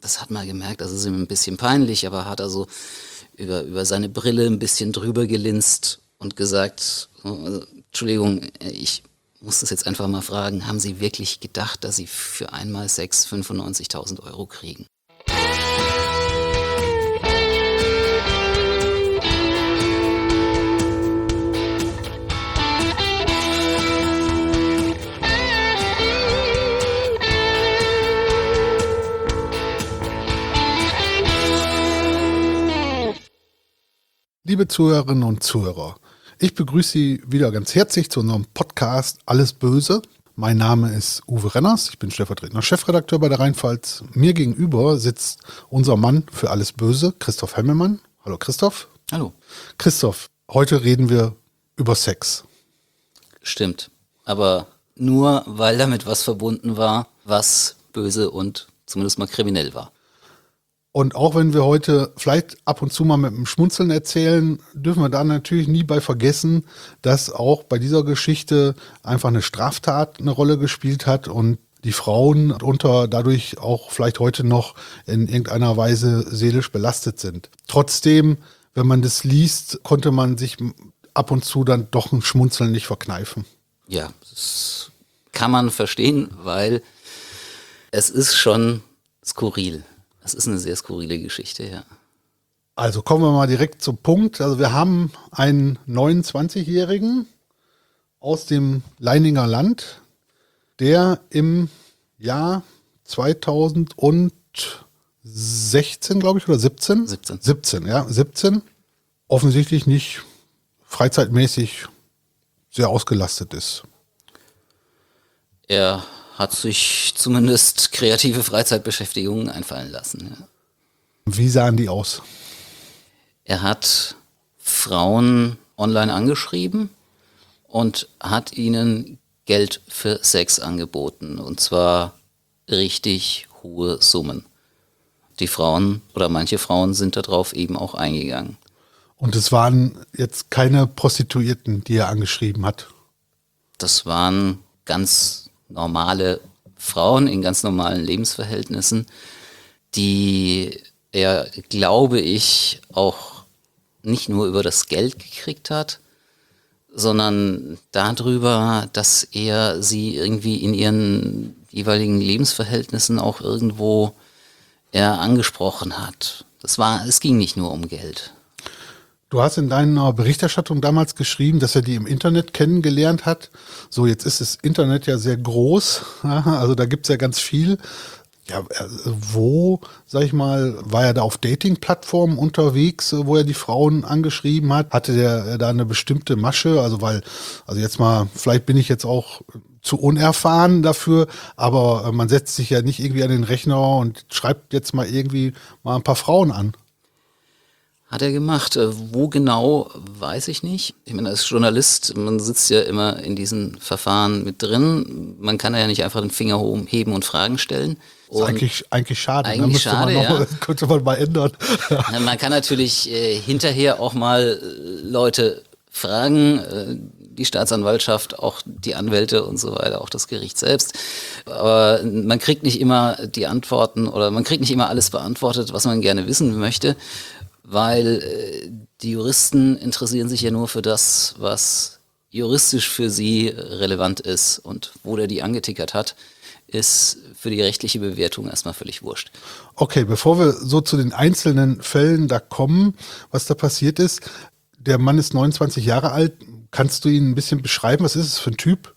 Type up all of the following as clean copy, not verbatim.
das hat man gemerkt, das ist ihm ein bisschen peinlich, aber hat also über seine Brille ein bisschen drüber gelinst und gesagt, also, Entschuldigung, ich muss das jetzt einfach mal fragen, haben Sie wirklich gedacht, dass Sie für einmal Sex 95.000 Euro kriegen? Liebe Zuhörerinnen und Zuhörer, ich begrüße Sie wieder ganz herzlich zu unserem Podcast Alles Böse. Mein Name ist Uwe Renners, ich bin stellvertretender Chefredakteur bei der Rheinpfalz. Mir gegenüber sitzt unser Mann für Alles Böse, Christoph Hemmelmann. Hallo Christoph. Hallo. Christoph, heute reden wir über Sex. Stimmt, aber nur, weil damit was verbunden war, was böse und zumindest mal kriminell war. Und auch wenn wir heute vielleicht ab und zu mal mit einem Schmunzeln erzählen, dürfen wir da natürlich nie bei vergessen, dass auch bei dieser Geschichte einfach eine Straftat eine Rolle gespielt hat und die Frauen dadurch auch vielleicht heute noch in irgendeiner Weise seelisch belastet sind. Trotzdem, wenn man das liest, konnte man sich ab und zu dann doch ein Schmunzeln nicht verkneifen. Ja, das kann man verstehen, weil es ist schon skurril. Das ist eine sehr skurrile Geschichte, ja. Also kommen wir mal direkt zum Punkt. Also wir haben einen 29-Jährigen aus dem Leininger Land, der im Jahr 2016, glaube ich, oder 17? 17, offensichtlich nicht freizeitmäßig sehr ausgelastet ist. Er hat sich zumindest kreative Freizeitbeschäftigungen einfallen lassen. Ja. Wie sahen die aus? Er hat Frauen online angeschrieben und hat ihnen Geld für Sex angeboten. Und zwar richtig hohe Summen. Die Frauen oder manche Frauen sind darauf eben auch eingegangen. Und es waren jetzt keine Prostituierten, die er angeschrieben hat? Das waren ganz normale Frauen in ganz normalen Lebensverhältnissen, die er, glaube ich, auch nicht nur über das Geld gekriegt hat, sondern darüber, dass er sie irgendwie in ihren jeweiligen Lebensverhältnissen auch irgendwo angesprochen hat. Es ging nicht nur um Geld. Du hast in deiner Berichterstattung damals geschrieben, dass er die im Internet kennengelernt hat. So, jetzt ist das Internet ja sehr groß, also da gibt's ja ganz viel. Ja, wo, sag ich mal, war er da auf Dating-Plattformen unterwegs, wo er die Frauen angeschrieben hat? Hatte der da eine bestimmte Masche? Also jetzt mal, vielleicht bin ich jetzt auch zu unerfahren dafür, aber man setzt sich ja nicht irgendwie an den Rechner und schreibt jetzt mal irgendwie mal ein paar Frauen an. Hat er gemacht. Wo genau, weiß ich nicht. Ich meine, als Journalist, man sitzt ja immer in diesen Verfahren mit drin. Man kann ja nicht einfach den Finger heben und Fragen stellen. Das ist eigentlich schade. Eigentlich schade, ja. Könnte man mal ändern. Man kann natürlich hinterher auch mal Leute fragen, die Staatsanwaltschaft, auch die Anwälte und so weiter, auch das Gericht selbst. Aber man kriegt nicht immer die Antworten oder man kriegt nicht immer alles beantwortet, was man gerne wissen möchte. Weil die Juristen interessieren sich ja nur für das, was juristisch für sie relevant ist. Und wo der die angetickert hat, ist für die rechtliche Bewertung erstmal völlig wurscht. Okay, bevor wir so zu den einzelnen Fällen da kommen, was da passiert ist. Der Mann ist 29 Jahre alt. Kannst du ihn ein bisschen beschreiben? Was ist es für ein Typ?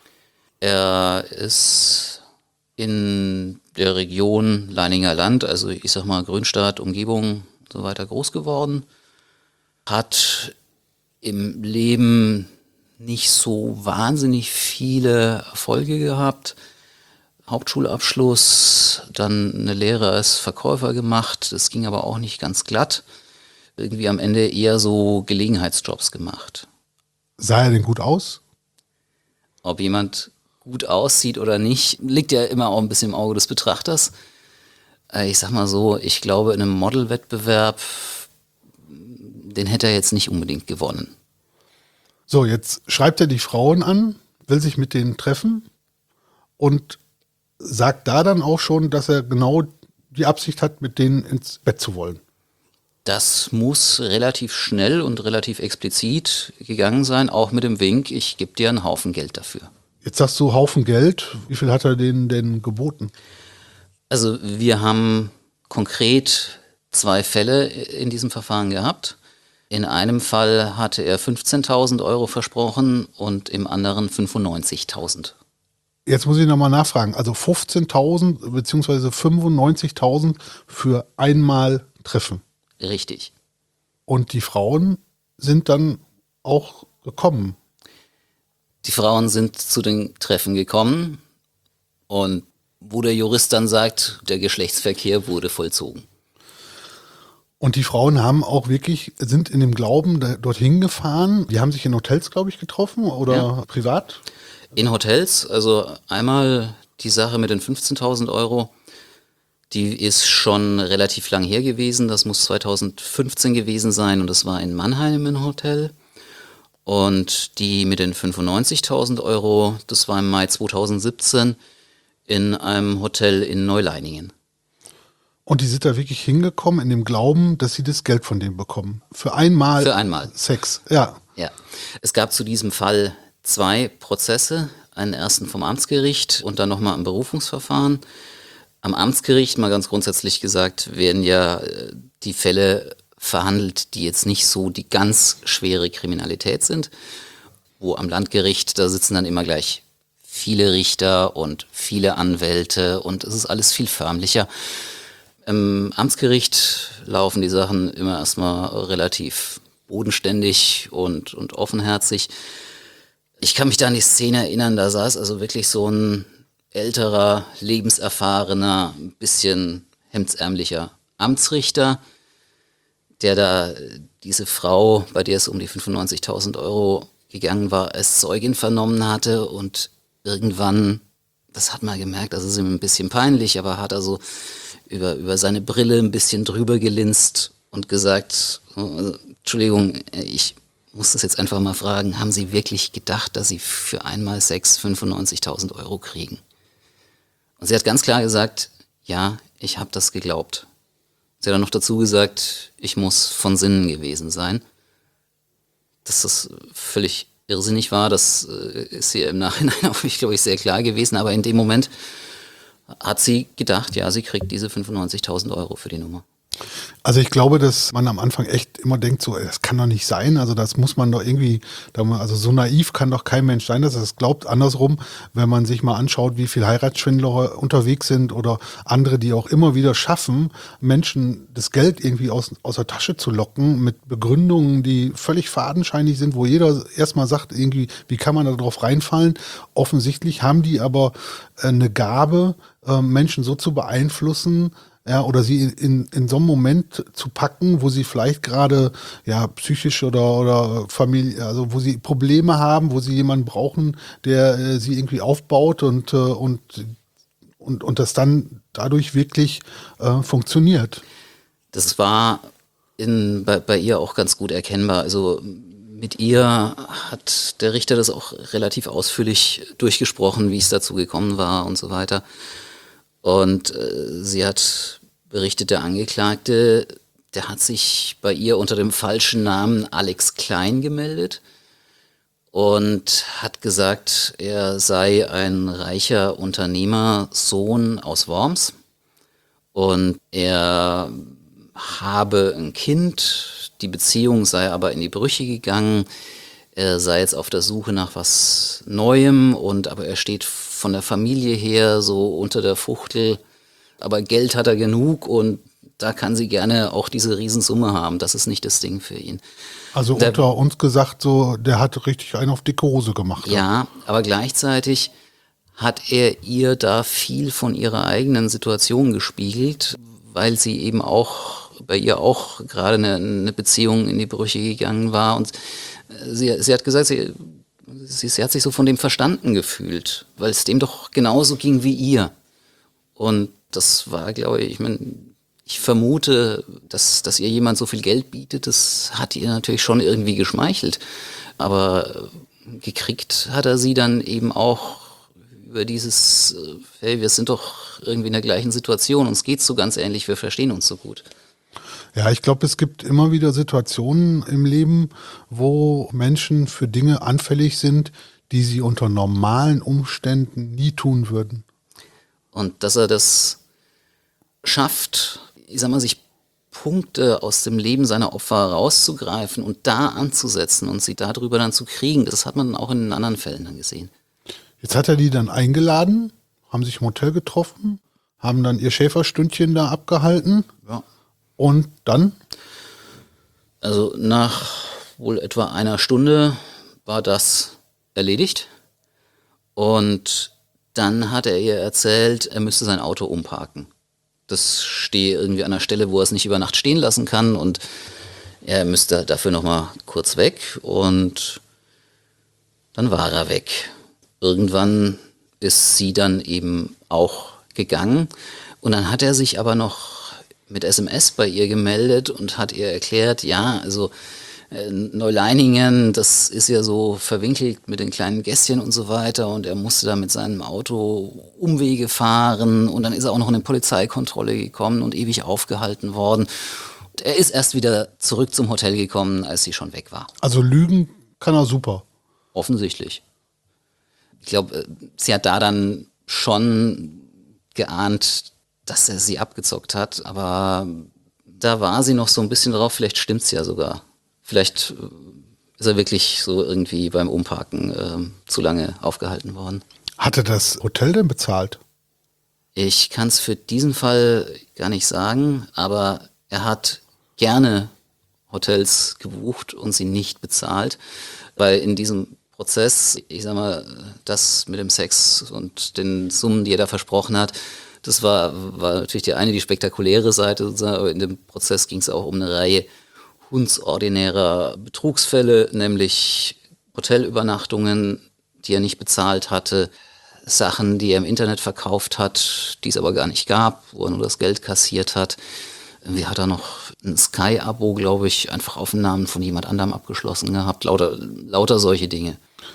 Er ist in der Region Leininger Land, also ich sag mal Grünstadt, Umgebung, so weiter groß geworden, hat im Leben nicht so wahnsinnig viele Erfolge gehabt. Hauptschulabschluss, dann eine Lehre als Verkäufer gemacht, das ging aber auch nicht ganz glatt. Irgendwie am Ende eher so Gelegenheitsjobs gemacht. Sah er denn gut aus? Ob jemand gut aussieht oder nicht, liegt ja immer auch ein bisschen im Auge des Betrachters. Ich sag mal so, ich glaube, in einem Modelwettbewerb, den hätte er jetzt nicht unbedingt gewonnen. So, jetzt schreibt er die Frauen an, will sich mit denen treffen und sagt da dann auch schon, dass er genau die Absicht hat, mit denen ins Bett zu wollen. Das muss relativ schnell und relativ explizit gegangen sein, auch mit dem Wink, ich gebe dir einen Haufen Geld dafür. Jetzt sagst du Haufen Geld. Wie viel hat er denen denn geboten? Also wir haben konkret 2 Fälle in diesem Verfahren gehabt. In einem Fall hatte er 15.000 Euro versprochen und im anderen 95.000. Jetzt muss ich nochmal nachfragen. Also 15.000 bzw. 95.000 für einmal Treffen. Richtig. Und die Frauen sind dann auch gekommen. Die Frauen sind zu den Treffen gekommen und wo der Jurist dann sagt, der Geschlechtsverkehr wurde vollzogen. Und die Frauen haben auch wirklich, sind in dem Glauben dorthin gefahren. Die haben sich in Hotels, glaube ich, getroffen oder privat. In Hotels, also einmal die Sache mit den 15.000 Euro, die ist schon relativ lang her gewesen. Das muss 2015 gewesen sein und das war in Mannheim ein Hotel. Und die mit den 95.000 Euro, das war im Mai 2017 in einem Hotel in Neuleiningen. Und die sind da wirklich hingekommen in dem Glauben, dass sie das Geld von denen bekommen. Für einmal Sex, ja. Ja, es gab zu diesem Fall 2 Prozesse, einen ersten vom Amtsgericht und dann nochmal ein Berufungsverfahren. Am Amtsgericht, mal ganz grundsätzlich gesagt, werden ja die Fälle verhandelt, die jetzt nicht so die ganz schwere Kriminalität sind. Wo am Landgericht, da sitzen dann immer gleich viele Richter und viele Anwälte und es ist alles viel förmlicher. Im Amtsgericht laufen die Sachen immer erstmal relativ bodenständig und offenherzig. Ich kann mich da an die Szene erinnern, da saß also wirklich so ein älterer, lebenserfahrener, ein bisschen hemdsärmlicher Amtsrichter, der da diese Frau, bei der es um die 95.000 Euro gegangen war, als Zeugin vernommen hatte und irgendwann, das hat man gemerkt, das ist ihm ein bisschen peinlich, aber hat er so über seine Brille ein bisschen drüber gelinst und gesagt, Entschuldigung, ich muss das jetzt einfach mal fragen, haben Sie wirklich gedacht, dass Sie für einmal Sex 95.000 Euro kriegen? Und sie hat ganz klar gesagt, ja, ich habe das geglaubt. Sie hat dann noch dazu gesagt, ich muss von Sinnen gewesen sein. Dass das völlig irrsinnig war, das ist ihr im Nachhinein auch, glaube ich, sehr klar gewesen. Aber in dem Moment hat sie gedacht, ja, sie kriegt diese 95.000 Euro für die Nummer. Also ich glaube, dass man am Anfang echt immer denkt, so, das kann doch nicht sein, also das muss man doch irgendwie, also so naiv kann doch kein Mensch sein, dass er das glaubt. Andersrum, wenn man sich mal anschaut, wie viele Heiratsschwindler unterwegs sind oder andere, die auch immer wieder schaffen, Menschen das Geld irgendwie aus der Tasche zu locken mit Begründungen, die völlig fadenscheinig sind, wo jeder erstmal sagt, irgendwie, wie kann man da drauf reinfallen? Offensichtlich haben die aber eine Gabe, Menschen so zu beeinflussen, ja, oder sie in so einem Moment zu packen, wo sie vielleicht gerade ja psychisch oder Familie, also wo sie Probleme haben, wo sie jemanden brauchen, der sie irgendwie aufbaut und das dann dadurch wirklich funktioniert. Das war bei ihr auch ganz gut erkennbar. Also mit ihr hat der Richter das auch relativ ausführlich durchgesprochen, wie es dazu gekommen war und so weiter. Und sie hat berichtet, der Angeklagte, der hat sich bei ihr unter dem falschen Namen Alex Klein gemeldet und hat gesagt, er sei ein reicher Unternehmersohn aus Worms und er habe ein Kind, die Beziehung sei aber in die Brüche gegangen, er sei jetzt auf der Suche nach was Neuem aber er steht von der Familie her so unter der Fuchtel, aber Geld hat er genug und da kann sie gerne auch diese Riesensumme haben. Das ist nicht das Ding für ihn. Also unter uns gesagt, so, der hat richtig einen auf dicke Hose gemacht. Ja, aber gleichzeitig hat er ihr da viel von ihrer eigenen Situation gespiegelt, weil sie eben auch, bei ihr auch gerade eine Beziehung in die Brüche gegangen war und sie hat gesagt, sie hat sich so von dem verstanden gefühlt, weil es dem doch genauso ging wie ihr. Und das war, glaube ich, ich vermute, dass ihr jemand so viel Geld bietet, das hat ihr natürlich schon irgendwie geschmeichelt. Aber gekriegt hat er sie dann eben auch, über dieses, hey, wir sind doch irgendwie in der gleichen Situation, uns geht's so ganz ähnlich, wir verstehen uns so gut. Ja, ich glaube, es gibt immer wieder Situationen im Leben, wo Menschen für Dinge anfällig sind, die sie unter normalen Umständen nie tun würden. Und dass er das schafft, ich sag mal, sich Punkte aus dem Leben seiner Opfer rauszugreifen und da anzusetzen und sie darüber dann zu kriegen, das hat man auch in anderen Fällen dann gesehen. Jetzt hat er die dann eingeladen, haben sich im Hotel getroffen, haben dann ihr Schäferstündchen da abgehalten. Ja. Und dann? Also nach wohl etwa einer Stunde war das erledigt. Und dann hat er ihr erzählt, er müsste sein Auto umparken. Das stehe irgendwie an einer Stelle, wo er es nicht über Nacht stehen lassen kann. Und er müsste dafür nochmal kurz weg. Und dann war er weg. Irgendwann ist sie dann eben auch gegangen. Und dann hat er sich aber noch mit SMS bei ihr gemeldet und hat ihr erklärt, ja, also Neuleiningen, das ist ja so verwinkelt mit den kleinen Gässchen und so weiter und er musste da mit seinem Auto Umwege fahren und dann ist er auch noch in eine Polizeikontrolle gekommen und ewig aufgehalten worden. Und er ist erst wieder zurück zum Hotel gekommen, als sie schon weg war. Also lügen kann er super. Offensichtlich. Ich glaube, sie hat da dann schon geahnt, dass er sie abgezockt hat, aber da war sie noch so ein bisschen drauf, vielleicht stimmt's ja sogar. Vielleicht ist er wirklich so irgendwie beim Umparken zu lange aufgehalten worden. Hatte das Hotel denn bezahlt? Ich kann es für diesen Fall gar nicht sagen, aber er hat gerne Hotels gebucht und sie nicht bezahlt, weil in diesem Prozess, ich sag mal, das mit dem Sex und den Summen, die er da versprochen hat, das war natürlich die spektakuläre Seite sozusagen, aber in dem Prozess ging es auch um eine Reihe hundsordinärer Betrugsfälle, nämlich Hotelübernachtungen, die er nicht bezahlt hatte, Sachen, die er im Internet verkauft hat, die es aber gar nicht gab, wo er nur das Geld kassiert hat. Irgendwie hat er noch ein Sky-Abo, glaube ich, einfach auf den Namen von jemand anderem abgeschlossen gehabt, lauter solche Dinge.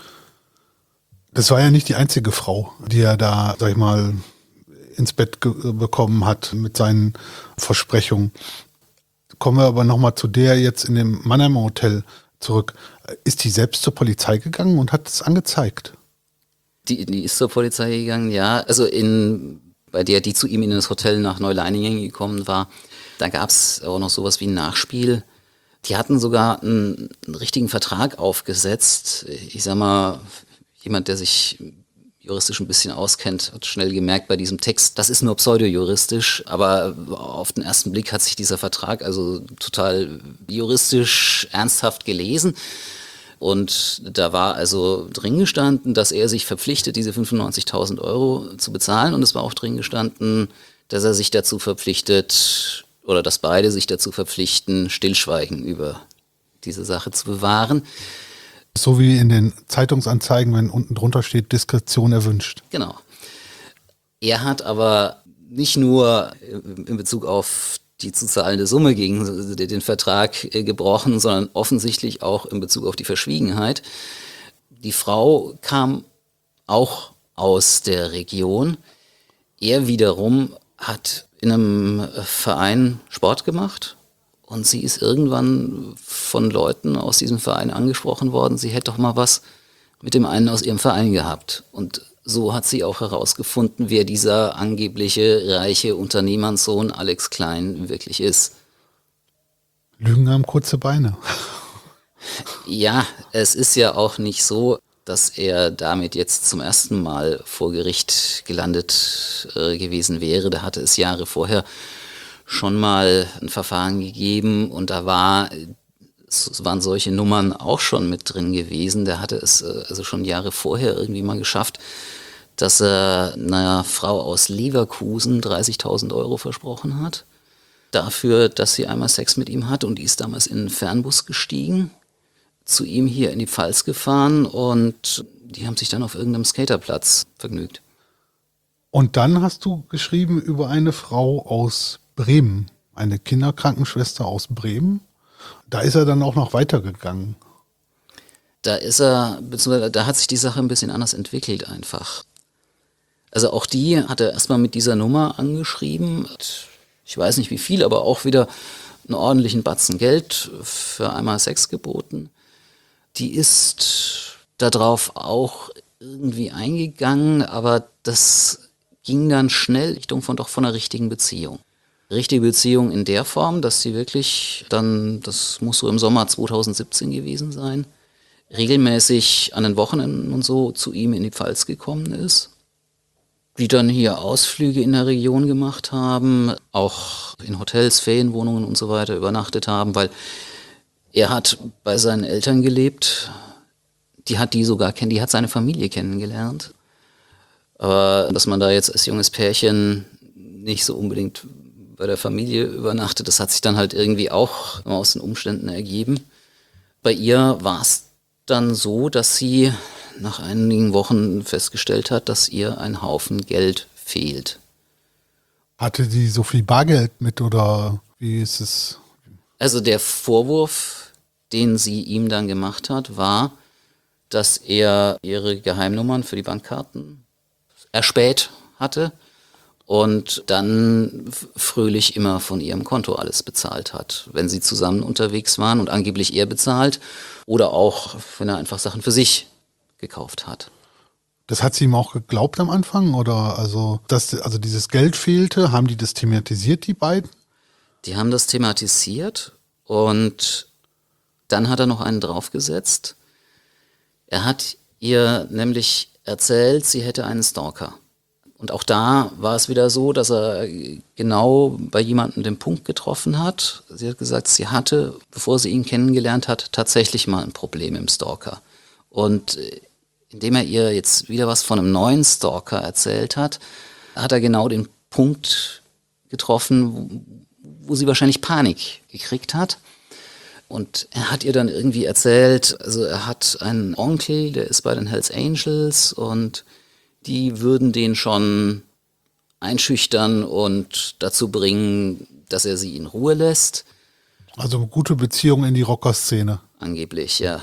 Das war ja nicht die einzige Frau, die er da, sag ich mal, ins Bett bekommen hat mit seinen Versprechungen. Kommen wir aber nochmal zu der jetzt in dem Mannheimer Hotel zurück. Ist die selbst zur Polizei gegangen und hat es angezeigt? Die ist zur Polizei gegangen, ja. Also bei der, die zu ihm in das Hotel nach Neuleiningen gekommen war, da gab es auch noch sowas wie ein Nachspiel. Die hatten sogar einen richtigen Vertrag aufgesetzt. Ich sag mal, jemand, der sich juristisch ein bisschen auskennt, hat schnell gemerkt bei diesem Text, das ist nur pseudojuristisch, aber auf den ersten Blick hat sich dieser Vertrag also total juristisch ernsthaft gelesen. Und da war also drin gestanden, dass er sich verpflichtet, diese 95.000 Euro zu bezahlen. Und es war auch drin gestanden, dass er sich dazu verpflichtet, oder dass beide sich dazu verpflichten, Stillschweigen über diese Sache zu bewahren. So wie in den Zeitungsanzeigen, wenn unten drunter steht, Diskretion erwünscht. Genau. Er hat aber nicht nur in Bezug auf die zu zahlende Summe gegen den Vertrag gebrochen, sondern offensichtlich auch in Bezug auf die Verschwiegenheit. Die Frau kam auch aus der Region. Er wiederum hat in einem Verein Sport gemacht. Und sie ist irgendwann von Leuten aus diesem Verein angesprochen worden, sie hätte doch mal was mit dem einen aus ihrem Verein gehabt. Und so hat sie auch herausgefunden, wer dieser angebliche reiche Unternehmersohn Alex Klein wirklich ist. Lügen haben kurze Beine. Ja, es ist ja auch nicht so, dass er damit jetzt zum ersten Mal vor Gericht gelandet gewesen wäre. Da hatte es Jahre vorher schon mal ein Verfahren gegeben und da waren solche Nummern auch schon mit drin gewesen. Der hatte es also schon Jahre vorher irgendwie mal geschafft, dass er einer Frau aus Leverkusen 30.000 Euro versprochen hat. Dafür, dass sie einmal Sex mit ihm hat und die ist damals in einen Fernbus gestiegen, zu ihm hier in die Pfalz gefahren und die haben sich dann auf irgendeinem Skaterplatz vergnügt. Und dann hast du geschrieben über eine Frau aus Bremen, eine Kinderkrankenschwester aus Bremen. Da ist er dann auch noch weitergegangen. Da ist er, beziehungsweise da hat sich die Sache ein bisschen anders entwickelt einfach. Also auch die hat er erstmal mit dieser Nummer angeschrieben. Ich weiß nicht wie viel, aber auch wieder einen ordentlichen Batzen Geld für einmal Sex geboten. Die ist darauf auch irgendwie eingegangen, aber das ging dann schnell Richtung von einer richtigen Beziehung. Richtige Beziehung in der Form, dass sie wirklich dann, das muss so im Sommer 2017 gewesen sein, regelmäßig an den Wochenenden und so zu ihm in die Pfalz gekommen ist. Die dann hier Ausflüge in der Region gemacht haben, auch in Hotels, Ferienwohnungen und so weiter übernachtet haben, weil er hat bei seinen Eltern gelebt. Die hat seine Familie kennengelernt. Aber dass man da jetzt als junges Pärchen nicht so unbedingt bei der Familie übernachtet, das hat sich dann halt irgendwie auch aus den Umständen ergeben. Bei ihr war es dann so, dass sie nach einigen Wochen festgestellt hat, dass ihr ein Haufen Geld fehlt. Hatte sie so viel Bargeld mit oder wie ist es? Also der Vorwurf, den sie ihm dann gemacht hat, war, dass er ihre Geheimnummern für die Bankkarten erspäht hatte und dann fröhlich immer von ihrem Konto alles bezahlt hat, wenn sie zusammen unterwegs waren und angeblich er bezahlt oder auch, wenn er einfach Sachen für sich gekauft hat. Das hat sie ihm auch geglaubt am Anfang oder also dieses Geld fehlte, haben die das thematisiert, die beiden? Die haben das thematisiert und dann hat er noch einen draufgesetzt. Er hat ihr nämlich erzählt, sie hätte einen Stalker. Und auch da war es wieder so, dass er genau bei jemandem den Punkt getroffen hat. Sie hat gesagt, sie hatte, bevor sie ihn kennengelernt hat, tatsächlich mal ein Problem im Stalker. Und indem er ihr jetzt wieder was von einem neuen Stalker erzählt hat, hat er genau den Punkt getroffen, wo sie wahrscheinlich Panik gekriegt hat. Und er hat ihr dann irgendwie erzählt, also er hat einen Onkel, der ist bei den Hells Angels und die würden den schon einschüchtern und dazu bringen, dass er sie in Ruhe lässt. Also gute Beziehung in die Rockerszene. Angeblich, ja.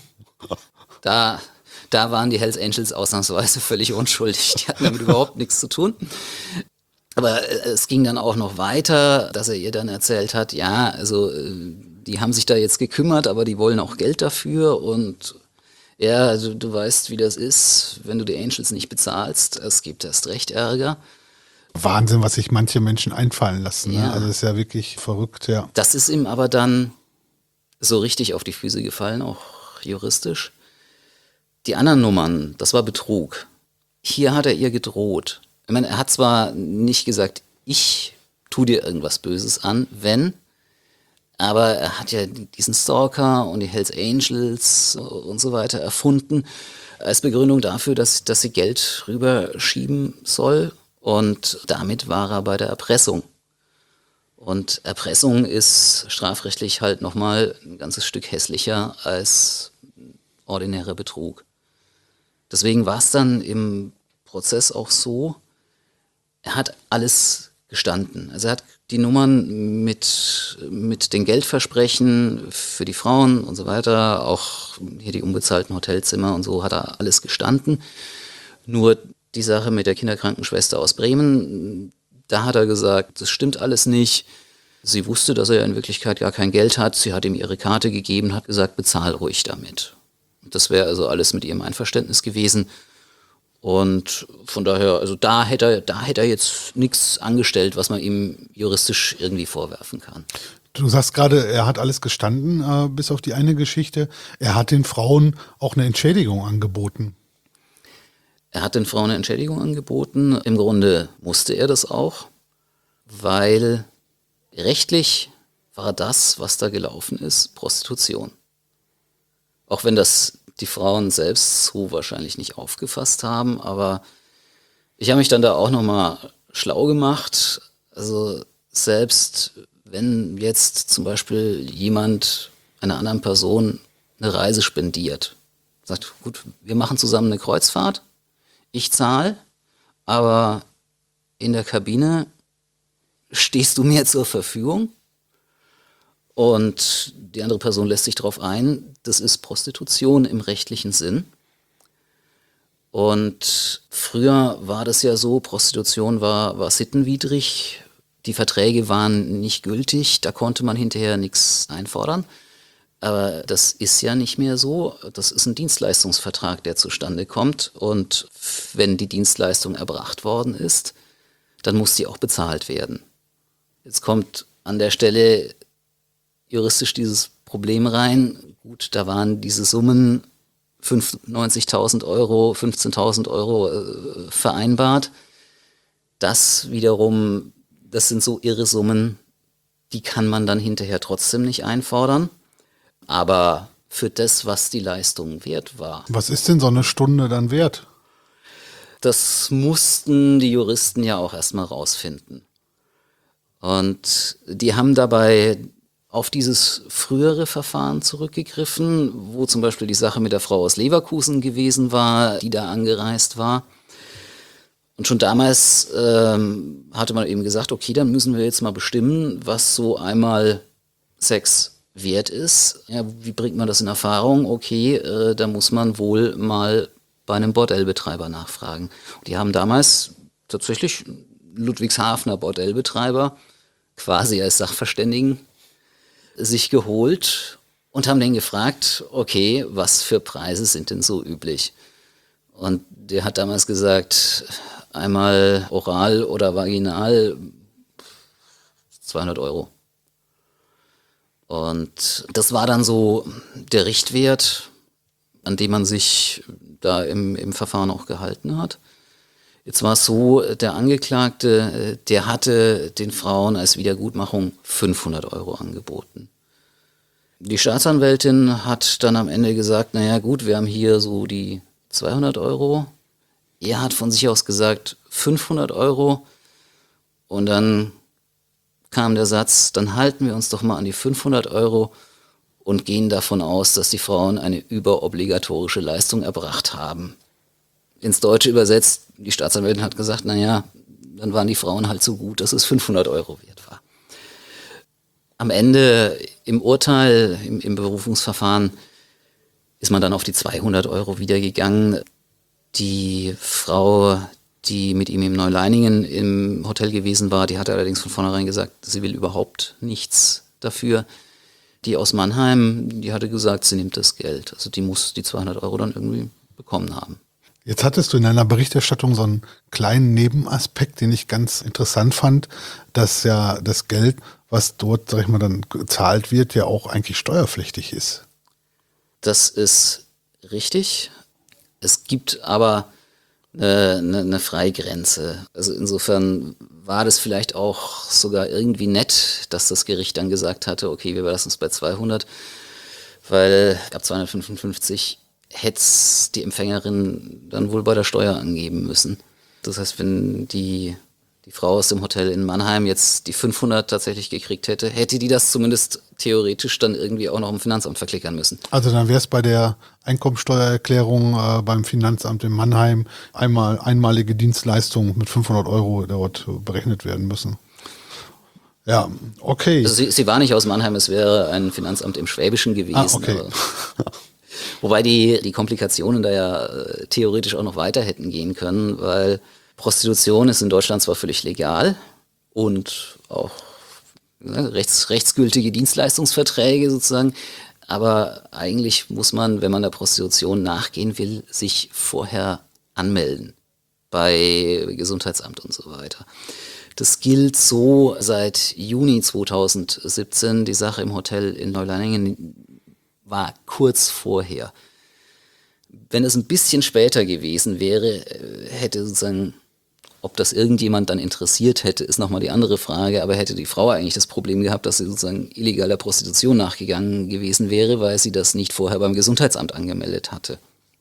Da waren die Hells Angels ausnahmsweise völlig unschuldig. Die hatten damit überhaupt nichts zu tun. Aber es ging dann auch noch weiter, dass er ihr dann erzählt hat, ja, also die haben sich da jetzt gekümmert, aber die wollen auch Geld dafür und ja, also du weißt, wie das ist, wenn du die Angels nicht bezahlst, es gibt erst recht Ärger. Wahnsinn, was sich manche Menschen einfallen lassen. Ja. Ne? Also das ist ja wirklich verrückt, ja. Das ist ihm aber dann so richtig auf die Füße gefallen, auch juristisch. Die anderen Nummern, das war Betrug. Hier hat er ihr gedroht. Ich meine, er hat zwar nicht gesagt, ich tu dir irgendwas Böses an, wenn, aber er hat ja diesen Stalker und die Hells Angels und so weiter erfunden als Begründung dafür, dass sie Geld rüberschieben soll. Und damit war er bei der Erpressung. Und Erpressung ist strafrechtlich halt nochmal ein ganzes Stück hässlicher als ordinärer Betrug. Deswegen war es dann im Prozess auch so, er hat alles gestanden. Also er hat die Nummern mit den Geldversprechen für die Frauen und so weiter, auch hier die unbezahlten Hotelzimmer und so, hat er alles gestanden. Nur die Sache mit der Kinderkrankenschwester aus Bremen, da hat er gesagt, das stimmt alles nicht. Sie wusste, dass er in Wirklichkeit gar kein Geld hat. Sie hat ihm ihre Karte gegeben, hat gesagt, bezahl ruhig damit. Das wäre also alles mit ihrem Einverständnis gewesen. Und von daher, also da hätte er jetzt nichts angestellt, was man ihm juristisch irgendwie vorwerfen kann. Du sagst gerade, er hat alles gestanden, bis auf die eine Geschichte. Er hat den Frauen auch eine Entschädigung angeboten. Er hat den Frauen eine Entschädigung angeboten. Im Grunde musste er das auch, weil rechtlich war das, was da gelaufen ist, Prostitution. Auch wenn das die Frauen selbst so wahrscheinlich nicht aufgefasst haben, aber ich habe mich dann da auch nochmal schlau gemacht. Also selbst wenn jetzt zum Beispiel jemand einer anderen Person eine Reise spendiert, sagt, gut, wir machen zusammen eine Kreuzfahrt, ich zahle, aber in der Kabine stehst du mir zur Verfügung und die andere Person lässt sich darauf ein, das ist Prostitution im rechtlichen Sinn. Und früher war das ja so, Prostitution war sittenwidrig, die Verträge waren nicht gültig, da konnte man hinterher nichts einfordern. Aber das ist ja nicht mehr so. Das ist ein Dienstleistungsvertrag, der zustande kommt. Und wenn die Dienstleistung erbracht worden ist, dann muss die auch bezahlt werden. Jetzt kommt an der Stelle juristisch dieses Problem rein. Gut, da waren diese Summen 95.000 Euro, 15.000 Euro vereinbart. Das wiederum, das sind so irre Summen, die kann man dann hinterher trotzdem nicht einfordern. Aber für das, was die Leistung wert war. Was ist denn so eine Stunde dann wert? Das mussten die Juristen ja auch erstmal rausfinden. Und die haben dabei auf dieses frühere Verfahren zurückgegriffen, wo zum Beispiel die Sache mit der Frau aus Leverkusen gewesen war, die da angereist war. Und schon damals hatte man eben gesagt, okay, dann müssen wir jetzt mal bestimmen, was so einmal Sex wert ist. Ja, wie bringt man das in Erfahrung? Okay, da muss man wohl mal bei einem Bordellbetreiber nachfragen. Und die haben damals tatsächlich Ludwigshafener Bordellbetreiber quasi als Sachverständigen sich geholt und haben den gefragt, okay, was für Preise sind denn so üblich? Und der hat damals gesagt, einmal oral oder vaginal 200 Euro. Und das war dann so der Richtwert, an dem man sich da im Verfahren auch gehalten hat. Jetzt war es so, der Angeklagte, der hatte den Frauen als Wiedergutmachung 500 Euro angeboten. Die Staatsanwältin hat dann am Ende gesagt, naja gut, wir haben hier so die 200 Euro. Er hat von sich aus gesagt 500 Euro. Und dann kam der Satz, dann halten wir uns doch mal an die 500 Euro und gehen davon aus, dass die Frauen eine überobligatorische Leistung erbracht haben. Ins Deutsche übersetzt, die Staatsanwältin hat gesagt, naja, dann waren die Frauen halt so gut, dass es 500 Euro wert war. Am Ende im Urteil, im Berufungsverfahren, ist man dann auf die 200 Euro wieder gegangen. Die Frau, die mit ihm im Neuleiningen im Hotel gewesen war, die hatte allerdings von vornherein gesagt, sie will überhaupt nichts dafür. Die aus Mannheim, die hatte gesagt, sie nimmt das Geld. Also die muss die 200 Euro dann irgendwie bekommen haben. Jetzt hattest du in deiner Berichterstattung so einen kleinen Nebenaspekt, den ich ganz interessant fand, dass ja das Geld, was dort, sag ich mal, dann gezahlt wird, ja auch eigentlich steuerpflichtig ist. Das ist richtig. Es gibt aber eine Freigrenze. Also insofern war das vielleicht auch sogar irgendwie nett, dass das Gericht dann gesagt hatte, okay, wir belassen es bei 200, weil ab 255 hätte es die Empfängerin dann wohl bei der Steuer angeben müssen. Das heißt, wenn die Frau aus dem Hotel in Mannheim jetzt die 500 tatsächlich gekriegt hätte, hätte die das zumindest theoretisch dann irgendwie auch noch im Finanzamt verklickern müssen. Also dann wäre es bei der Einkommensteuererklärung beim Finanzamt in Mannheim einmalige Dienstleistungen mit 500 Euro dort berechnet werden müssen. Ja, okay. Also sie war nicht aus Mannheim, es wäre ein Finanzamt im Schwäbischen gewesen. Ah, okay. Wobei die Komplikationen da ja theoretisch auch noch weiter hätten gehen können, weil Prostitution ist in Deutschland zwar völlig legal und auch rechtsgültige Dienstleistungsverträge sozusagen, aber eigentlich muss man, wenn man der Prostitution nachgehen will, sich vorher anmelden bei Gesundheitsamt und so weiter. Das gilt so seit Juni 2017. Die Sache im Hotel in Neuleiningen war kurz vorher. Wenn es ein bisschen später gewesen wäre, hätte sozusagen, ob das irgendjemand dann interessiert hätte, ist nochmal die andere Frage, aber hätte die Frau eigentlich das Problem gehabt, dass sie sozusagen illegaler Prostitution nachgegangen gewesen wäre, weil sie das nicht vorher beim Gesundheitsamt angemeldet hatte.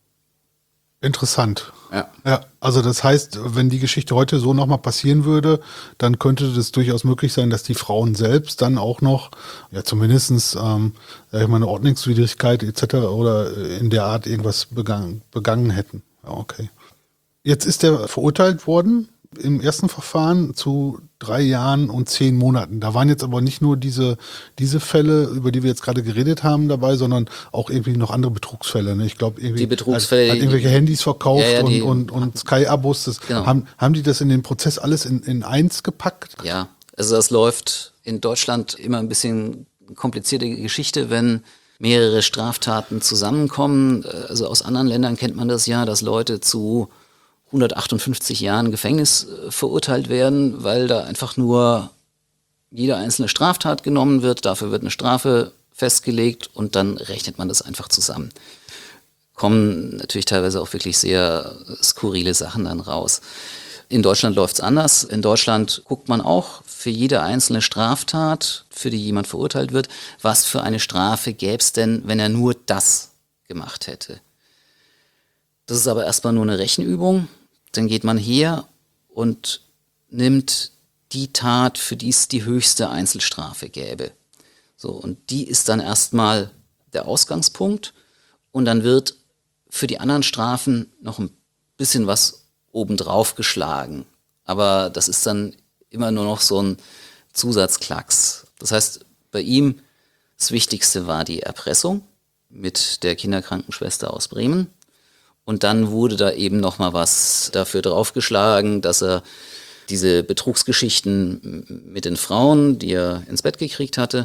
Interessant. Ja, also das heißt, wenn die Geschichte heute so nochmal passieren würde, dann könnte das durchaus möglich sein, dass die Frauen selbst dann auch noch, ja zumindestens eine Ordnungswidrigkeit etc. oder in der Art irgendwas begangen hätten. Ja, okay. Jetzt ist er verurteilt worden im ersten Verfahren zu 3 Jahren und 10 Monaten. Da waren jetzt aber nicht nur diese Fälle, über die wir jetzt gerade geredet haben, dabei, sondern auch irgendwie noch andere Betrugsfälle. Ne? Ich glaube, irgendwie Die Betrugsfälle, hat irgendwelche Handys verkauft Ja, und Sky-Abos. Genau. Haben die das in den Prozess alles in eins gepackt? Ja, also das läuft in Deutschland immer ein bisschen komplizierte Geschichte, wenn mehrere Straftaten zusammenkommen. Also aus anderen Ländern kennt man das ja, dass Leute zu 158 Jahren Gefängnis verurteilt werden, weil da einfach nur jede einzelne Straftat genommen wird, dafür wird eine Strafe festgelegt und dann rechnet man das einfach zusammen. Kommen natürlich teilweise auch wirklich sehr skurrile Sachen dann raus. In Deutschland läuft es anders. In Deutschland guckt man auch für jede einzelne Straftat, für die jemand verurteilt wird, was für eine Strafe gäbe es denn, wenn er nur das gemacht hätte. Das ist aber erstmal nur eine Rechenübung. Dann geht man her und nimmt die Tat, für die es die höchste Einzelstrafe gäbe. So, und die ist dann erstmal der Ausgangspunkt und dann wird für die anderen Strafen noch ein bisschen was obendrauf geschlagen. Aber das ist dann immer nur noch so ein Zusatzklacks. Das heißt, bei ihm das Wichtigste war die Erpressung mit der Kinderkrankenschwester aus Bremen. Und dann wurde da eben noch mal was dafür draufgeschlagen, dass er diese Betrugsgeschichten mit den Frauen, die er ins Bett gekriegt hatte,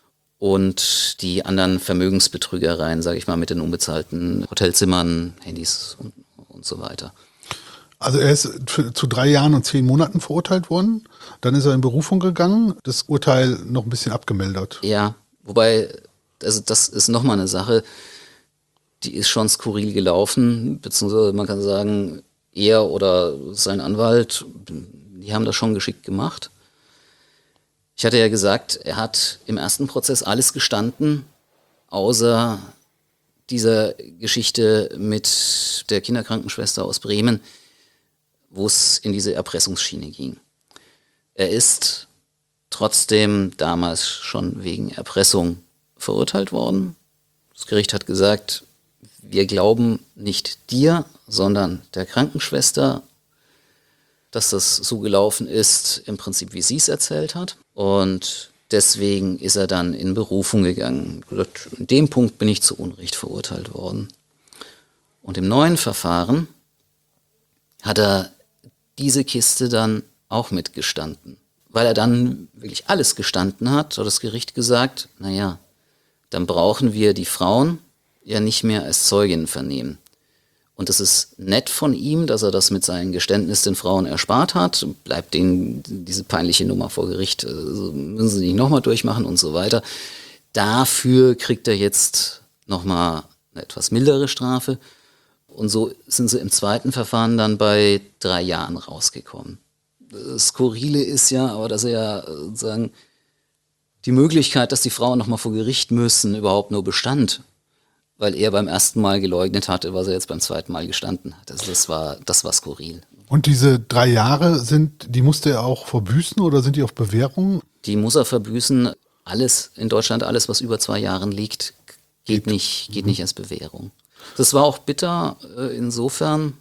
und die anderen Vermögensbetrügereien, sage ich mal, mit den unbezahlten Hotelzimmern, Handys und so weiter. Also er ist zu 3 Jahren und 10 Monaten verurteilt worden. Dann ist er in Berufung gegangen. Das Urteil noch ein bisschen abgemildert. Ja, wobei, also das ist nochmal eine Sache, die ist schon skurril gelaufen, beziehungsweise man kann sagen, er oder sein Anwalt, die haben das schon geschickt gemacht. Ich hatte ja gesagt, er hat im ersten Prozess alles gestanden, außer dieser Geschichte mit der Kinderkrankenschwester aus Bremen, wo es in diese Erpressungsschiene ging. Er ist trotzdem damals schon wegen Erpressung verurteilt worden. Das Gericht hat gesagt, wir glauben nicht dir, sondern der Krankenschwester, dass das so gelaufen ist, im Prinzip wie sie es erzählt hat. Und deswegen ist er dann in Berufung gegangen. In dem Punkt bin ich zu Unrecht verurteilt worden. Und im neuen Verfahren hat er diese Kiste dann auch mitgestanden. Weil er dann wirklich alles gestanden hat, hat das Gericht gesagt, naja, dann brauchen wir die Frauen ja nicht mehr als Zeuginnen vernehmen. Und es ist nett von ihm, dass er das mit seinem Geständnis den Frauen erspart hat. Bleibt denen diese peinliche Nummer vor Gericht, müssen sie nicht nochmal durchmachen und so weiter. Dafür kriegt er jetzt nochmal eine etwas mildere Strafe. Und so sind sie im zweiten Verfahren dann bei 3 Jahren rausgekommen. Das Skurrile ist ja, aber dass er ja sozusagen die Möglichkeit, dass die Frauen nochmal vor Gericht müssen, überhaupt nur bestand, weil er beim ersten Mal geleugnet hatte, was er jetzt beim zweiten Mal gestanden hat. Also das war skurril. Und diese 3 Jahre die musste er auch verbüßen oder sind die auf Bewährung? Die muss er verbüßen. Alles in Deutschland, alles, was über 2 Jahren liegt, geht nicht als Bewährung. Das war auch bitter insofern.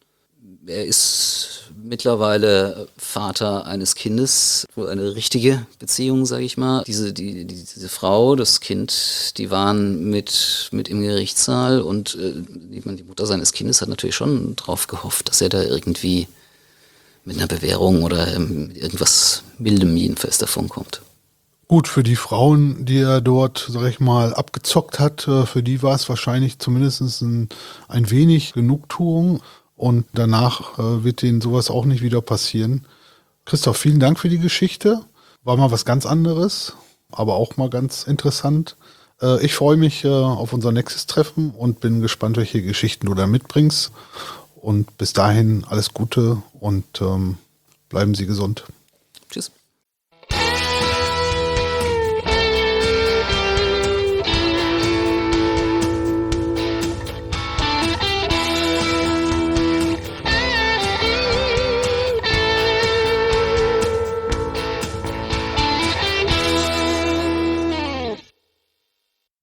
Er ist mittlerweile Vater eines Kindes, eine richtige Beziehung, sage ich mal. Diese Frau, das Kind, die waren mit im Gerichtssaal und die Mutter seines Kindes hat natürlich schon drauf gehofft, dass er da irgendwie mit einer Bewährung oder irgendwas Mildem jedenfalls davon kommt. Gut, für die Frauen, die er dort, sag ich mal, abgezockt hat, für die war es wahrscheinlich zumindest ein wenig Genugtuung. Und danach wird denen sowas auch nicht wieder passieren. Christoph, vielen Dank für die Geschichte. War mal was ganz anderes, aber auch mal ganz interessant. Ich freue mich auf unser nächstes Treffen und bin gespannt, welche Geschichten du da mitbringst. Und bis dahin alles Gute und bleiben Sie gesund. Tschüss.